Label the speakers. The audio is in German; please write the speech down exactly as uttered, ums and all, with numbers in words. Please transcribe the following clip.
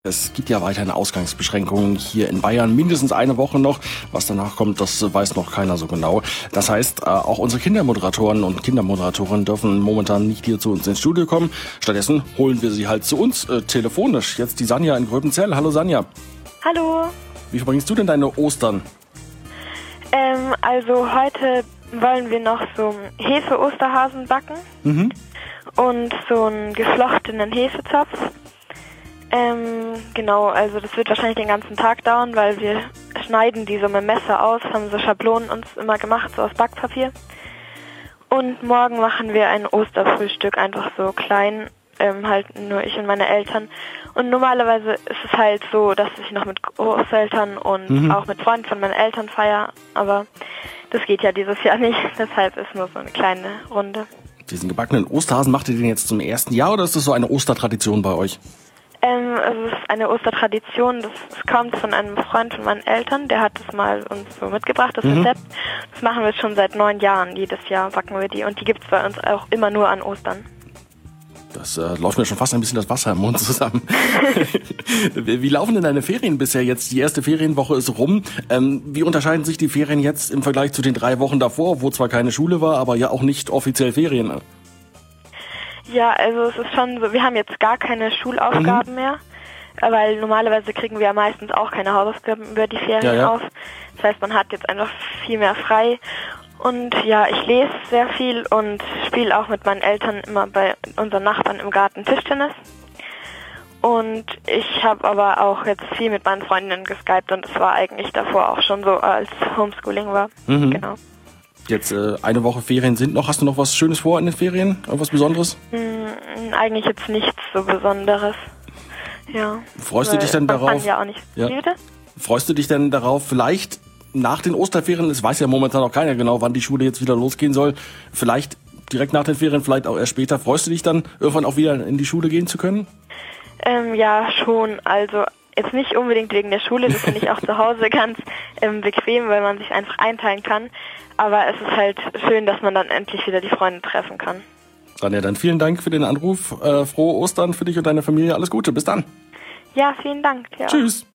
Speaker 1: Es gibt ja weiterhin Ausgangsbeschränkungen hier in Bayern, mindestens eine Woche noch. Was danach kommt, das weiß noch keiner so genau. Das heißt, auch unsere Kindermoderatoren und Kindermoderatorinnen dürfen momentan nicht hier zu uns ins Studio kommen. Stattdessen holen wir sie halt zu uns äh, telefonisch. Jetzt die Sanja in Gröbenzell. Hallo Sanja.
Speaker 2: Hallo.
Speaker 1: Wie verbringst du denn deine Ostern?
Speaker 2: Ähm, also heute wollen wir noch so Hefe-Osterhasen backen
Speaker 1: Mhm.
Speaker 2: und so einen geflochtenen Hefezopf. Ähm, genau, also das wird wahrscheinlich den ganzen Tag dauern, weil wir schneiden die so mit dem Messer aus, haben so Schablonen uns immer gemacht, so aus Backpapier. Und morgen machen wir ein Osterfrühstück, einfach so klein, ähm, halt nur ich und meine Eltern. Und normalerweise ist es halt so, dass ich noch mit Großeltern und
Speaker 1: Mhm.
Speaker 2: auch mit Freunden von meinen Eltern feiere, aber das geht ja dieses Jahr nicht, deshalb ist nur so eine kleine Runde.
Speaker 1: Diesen gebackenen Osterhasen, macht ihr den jetzt zum ersten Jahr oder ist das so eine Ostertradition bei euch?
Speaker 2: Ähm, also es ist eine Ostertradition, das, das kommt von einem Freund von meinen Eltern, der hat das mal uns so mitgebracht, das
Speaker 1: Mhm.
Speaker 2: Rezept. Das machen wir schon seit neun Jahren, jedes Jahr backen wir die und die gibt's bei uns auch immer nur an Ostern.
Speaker 1: Das äh, läuft mir schon fast ein bisschen das Wasser im Mund zusammen. Wie wie laufen denn deine Ferien bisher jetzt? Die erste Ferienwoche ist rum. Ähm, wie unterscheiden sich die Ferien jetzt im Vergleich zu den drei Wochen davor, wo zwar keine Schule war, aber ja auch nicht offiziell Ferien?
Speaker 2: Ja, also es ist schon so, wir haben jetzt gar keine Schulaufgaben
Speaker 1: Mhm.
Speaker 2: mehr, weil normalerweise kriegen wir ja meistens auch keine Hausaufgaben über die Ferien
Speaker 1: Ja, ja.
Speaker 2: auf. Das heißt, man hat jetzt einfach viel mehr frei. Und ja, ich lese sehr viel und spiele auch mit meinen Eltern immer bei unseren Nachbarn im Garten Tischtennis. Und ich habe aber auch jetzt viel mit meinen Freundinnen geskypt und es war eigentlich davor auch schon so, als Homeschooling war.
Speaker 1: Mhm.
Speaker 2: Genau.
Speaker 1: Jetzt äh, eine Woche Ferien sind noch. Hast du noch was Schönes vor in den Ferien? Irgendwas Besonderes?
Speaker 2: Hm, eigentlich jetzt nichts so Besonderes. Ja.
Speaker 1: Freust du
Speaker 2: Weil
Speaker 1: dich denn
Speaker 2: man
Speaker 1: darauf?
Speaker 2: Kann ja auch nicht.
Speaker 1: Ja.
Speaker 2: Wie bitte?
Speaker 1: Freust du dich denn darauf, vielleicht nach den Osterferien, es weiß ja momentan auch keiner genau, wann die Schule jetzt wieder losgehen soll, vielleicht direkt nach den Ferien, vielleicht auch erst später, freust du dich dann, irgendwann auch wieder in die Schule gehen zu können?
Speaker 2: Ähm, ja, schon. Also jetzt nicht unbedingt wegen der Schule, das finde ich auch zu Hause ganz ähm, bequem, weil man sich einfach einteilen kann. Aber es ist halt schön, dass man dann endlich wieder die Freunde treffen kann.
Speaker 1: Sanja, dann vielen Dank für den Anruf. Äh, frohe Ostern für dich und deine Familie. Alles Gute. Bis dann.
Speaker 2: Ja, vielen Dank. Ja.
Speaker 1: Tschüss.